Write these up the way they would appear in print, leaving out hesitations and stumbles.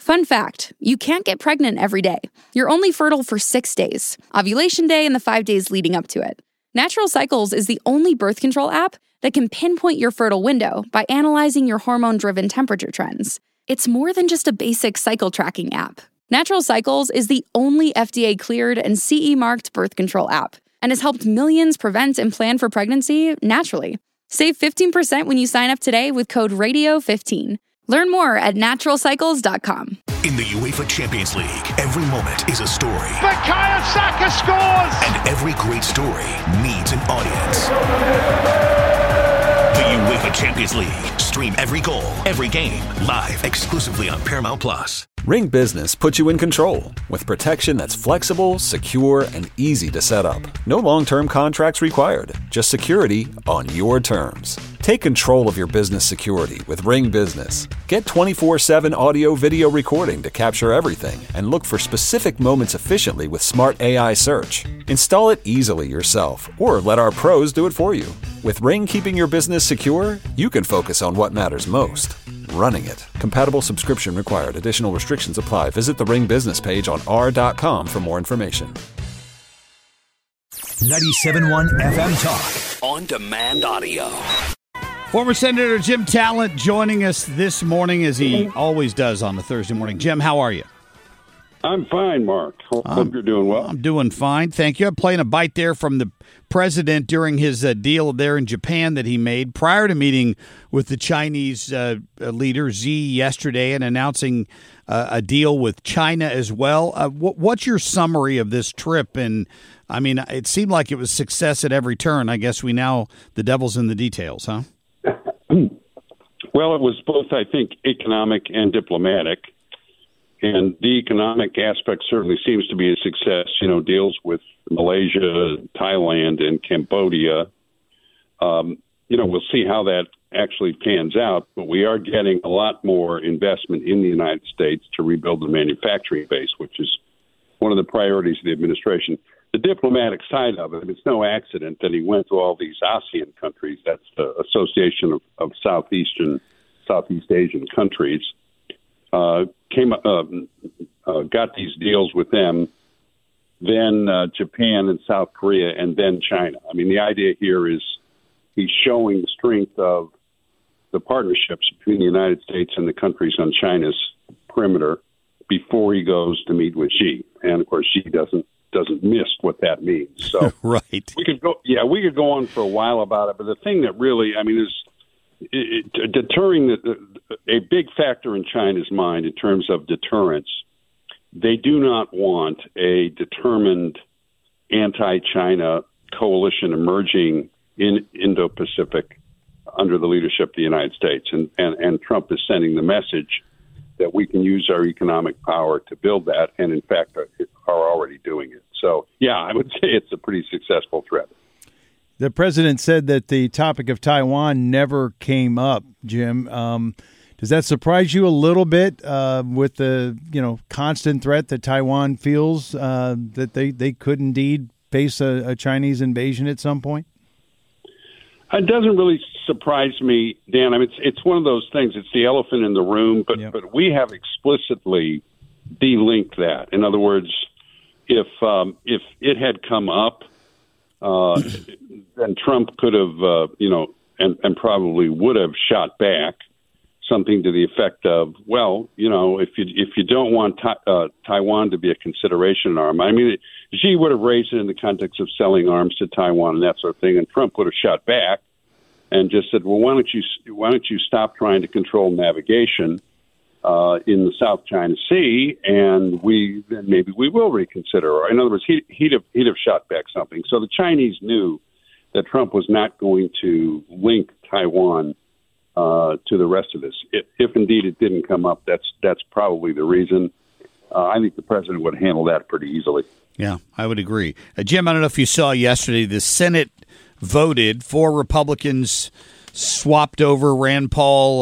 Fun fact, you can't get pregnant every day. You're only fertile for 6 days, ovulation day and the 5 days leading up to it. Natural Cycles is the only birth control app that can pinpoint your fertile window by analyzing your hormone-driven temperature trends. It's more than just a basic cycle tracking app. Natural Cycles is the only FDA-cleared and CE-marked birth control app and has helped millions prevent and plan for pregnancy naturally. Save 15% when you sign up today with code RADIO15. Learn more at naturalcycles.com. In the UEFA Champions League, every moment is a story. Bukayo Saka scores! And every great story needs an audience. The UEFA Champions League. Stream every goal, every game, live exclusively on Paramount+. Ring Business puts you in control with protection that's flexible, secure, and easy to set up. No long-term contracts required, just security on your terms. Take control of your business security with Ring Business. Get 24/7 audio-video recording to capture everything and look for specific moments efficiently with smart AI search. Install it easily yourself or let our pros do it for you. With Ring keeping your business secure, you can focus on what matters most. Running it. Compatible subscription required. Additional restrictions apply. Visit the Ring business page on r.com for more information. 97.1 FM Talk. On demand audio. Former Senator Jim Talent joining us this morning, as he always does on a Thursday morning. Jim, how are you? I'm fine, Mark. Hope you're doing well. I'm doing fine, thank you. I'm playing a bite there from the president during his deal there in Japan that he made prior to meeting with the Chinese leader Xi yesterday and announcing a deal with China as well. What's your summary of this trip? And, I mean, it seemed like it was success at every turn. I guess the devil's in the details, huh? Well, it was both, I think, economic and diplomatic. And the economic aspect certainly seems to be a success, deals with Malaysia, Thailand, and Cambodia. We'll see how that actually pans out, but we are getting a lot more investment in the United States to rebuild the manufacturing base, which is one of the priorities of the administration. The diplomatic side of it, it's no accident that he went to all these ASEAN countries. That's the Association of Southeast Asian countries. Got these deals with them, then Japan and South Korea, and then China. I mean, the idea here is he's showing the strength of the partnerships between the United States and the countries on China's perimeter before he goes to meet with Xi. And, of course, Xi doesn't miss what that means. So right. We could go on for a while about it, but the thing that really, is deterring a big factor in China's mind in terms of deterrence. They do not want a determined anti-China coalition emerging in Indo-Pacific under the leadership of the United States. And Trump is sending the message that we can use our economic power to build that, and in fact are already doing it. So, yeah, I would say it's a pretty successful trip. The president said that the topic of Taiwan never came up, Jim. Does that surprise you a little bit with the constant threat that Taiwan feels that they could indeed face a Chinese invasion at some point? It doesn't really surprise me, Dan. It's one of those things. It's the elephant in the room, but we have explicitly delinked that. In other words, if it had come up, then Trump could have, and probably would have shot back something to the effect of, if you don't want Taiwan to be a consideration arm, Xi would have raised it in the context of selling arms to Taiwan and that sort of thing, and Trump would have shot back and just said, well, why don't you stop trying to control navigation in the South China Sea, and maybe we will reconsider. Or in other words, he'd have shot back something. So the Chinese knew that Trump was not going to link Taiwan to the rest of this. If indeed it didn't come up, that's probably the reason. I think the president would handle that pretty easily. Yeah, I would agree. Jim, I don't know if you saw yesterday, the Senate voted, 4 Republicans swapped over Rand Paul,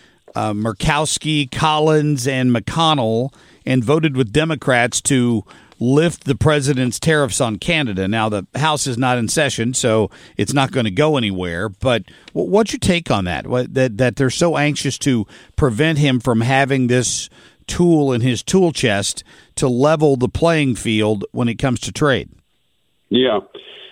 Murkowski, Collins, and McConnell, and voted with Democrats to lift the president's tariffs on Canada. Now, the House is not in session, so it's not going to go anywhere. But what's your take on that? That they're so anxious to prevent him from having this tool in his tool chest to level the playing field when it comes to trade? Yeah.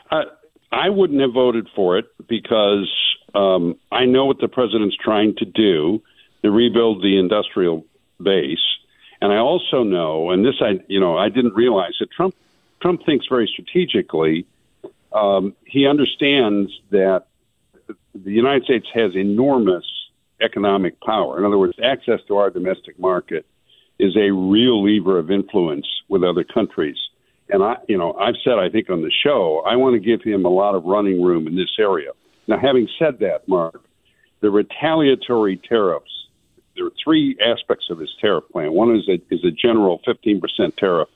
I wouldn't have voted for it because I know what the president's trying to do to rebuild the industrial base. And I also know, and this I didn't realize, that Trump thinks very strategically. He understands that the United States has enormous economic power. In other words, access to our domestic market is a real lever of influence with other countries. And I've said, I think on the show, I want to give him a lot of running room in this area. Now, having said that, Mark, the retaliatory tariffs, there are three aspects of his tariff plan. One is a general 15% tariff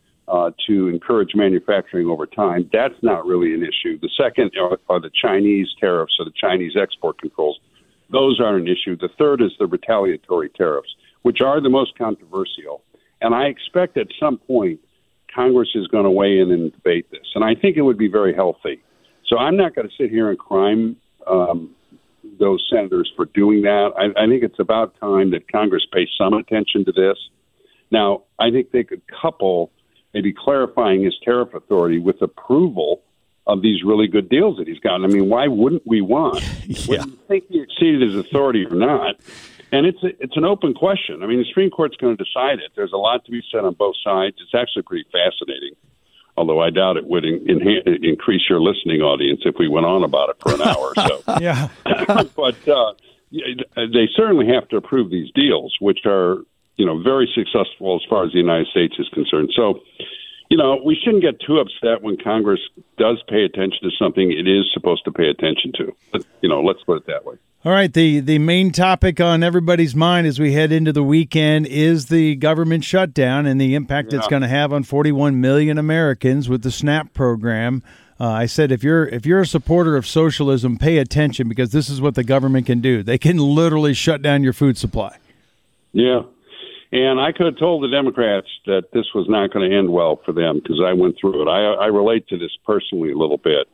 to encourage manufacturing over time. That's not really an issue. The second are the Chinese tariffs or the Chinese export controls. Those aren't an issue. The third is the retaliatory tariffs, which are the most controversial. And I expect at some point Congress is going to weigh in and debate this. And I think it would be very healthy. So I'm not going to sit here and crime those senators for doing that. I think it's about time that Congress pays some attention to this. Now, I think they could couple maybe clarifying his tariff authority with approval of these really good deals that he's gotten. I mean, why wouldn't we want? Yeah. Whether you think he exceeded his authority or not. And it's an open question. I mean, the Supreme Court's going to decide it. There's a lot to be said on both sides. It's actually pretty fascinating, although I doubt it would increase your listening audience if we went on about it for an hour or so. Yeah. But they certainly have to approve these deals, which are, very successful as far as the United States is concerned. So, we shouldn't get too upset when Congress does pay attention to something it is supposed to pay attention to. But, let's put it that way. All right, the main topic on everybody's mind as we head into the weekend is the government shutdown and the impact it's going to have on 41 million Americans with the SNAP program. I said if you're a supporter of socialism, pay attention because this is what the government can do. They can literally shut down your food supply. Yeah, and I could have told the Democrats that this was not going to end well for them because I went through it. I relate to this personally a little bit.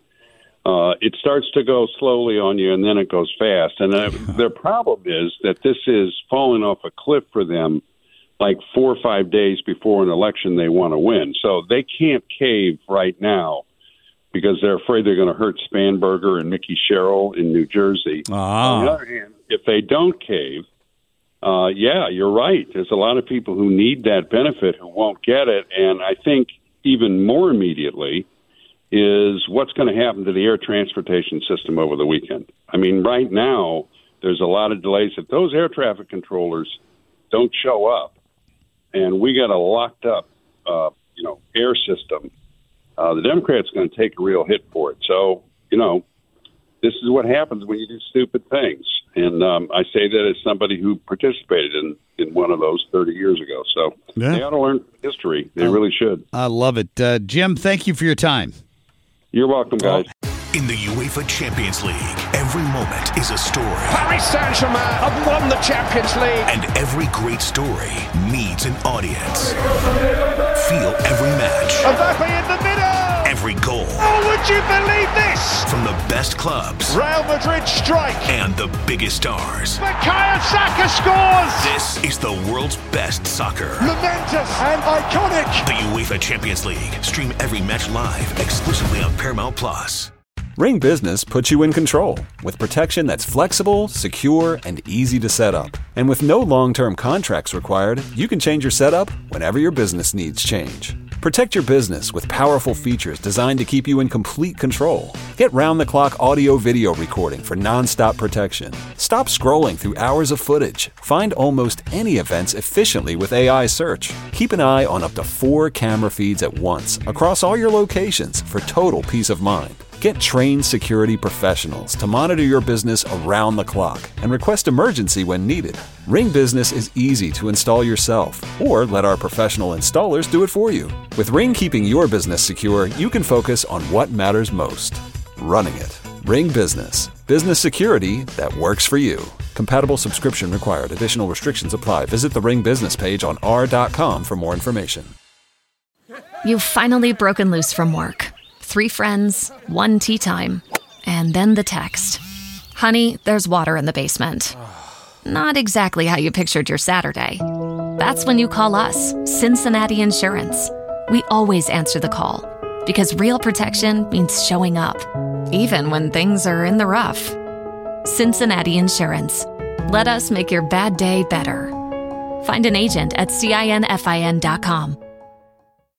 It starts to go slowly on you, and then it goes fast. And their problem is that this is falling off a cliff for them like 4 or 5 days before an election they want to win. So they can't cave right now because they're afraid they're going to hurt Spanberger and Mickey Sherrill in New Jersey. On the other hand, if they don't cave, you're right. There's a lot of people who need that benefit who won't get it. And I think even more immediately is what's going to happen to the air transportation system over the weekend. I mean, right now, there's a lot of delays. If those air traffic controllers don't show up and we got a locked up, air system, the Democrats are going to take a real hit for it. So, this is what happens when you do stupid things. And I say that as somebody who participated in one of those 30 years ago. So they ought to learn from history. They really should. I love it. Jim, thank you for your time. You're welcome, guys. In the UEFA Champions League, every moment is a story. Paris Saint-Germain have won the Champions League. And every great story needs an audience. Feel every match. Mbappe in the middle. Every goal. Oh, would you believe this? From the best clubs. Real Madrid strike. And the biggest stars. Bukayo Saka scores. This is the world's best soccer. Momentous and iconic. The UEFA Champions League. Stream every match live exclusively on Paramount Plus. Ring Business puts you in control with protection that's flexible, secure, and easy to set up. And with no long-term contracts required, you can change your setup whenever your business needs change. Protect your business with powerful features designed to keep you in complete control. Get round-the-clock audio-video recording for non-stop protection. Stop scrolling through hours of footage. Find almost any events efficiently with AI search. Keep an eye on up to 4 camera feeds at once across all your locations for total peace of mind. Get trained security professionals to monitor your business around the clock and request emergency when needed. Ring Business is easy to install yourself or let our professional installers do it for you. With Ring keeping your business secure, you can focus on what matters most: running it. Ring Business. Business security that works for you. Compatible subscription required. Additional restrictions apply. Visit the Ring Business page on r.com for more information. You've finally broken loose from work. 3 friends, 1 tea time, and then the text. Honey, there's water in the basement. Not exactly how you pictured your Saturday. That's when you call us, Cincinnati Insurance. We always answer the call, because real protection means showing up, even when things are in the rough. Cincinnati Insurance. Let us make your bad day better. Find an agent at CINFIN.com.